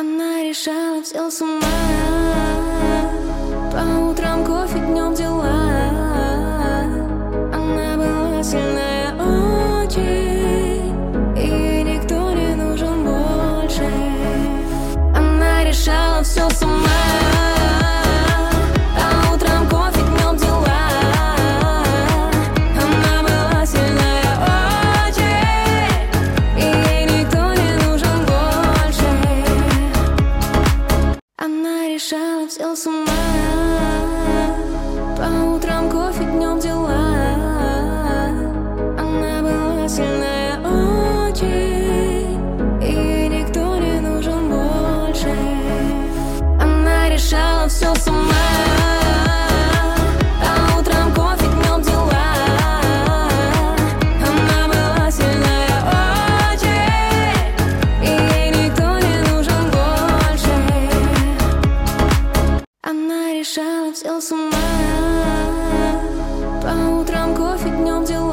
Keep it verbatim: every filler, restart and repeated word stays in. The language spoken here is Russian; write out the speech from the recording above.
Она решала все с ума. По утрам кофе, днем дела. Она была сильная очень, и никто не нужен больше. Она решала все с ума. По утрам кофе, днем дела. Она была сильная очень, и ей никто не нужен больше. Она решала все с ума. По утрам кофе, днем дела. Она была сильная очень, и ей никто не нужен больше. Она решала все с ума. По утрам кофе, днем дела. Она была сильная очень, и ей никто не нужен больше. Она решала все с ума. По утрам кофе, днем дела.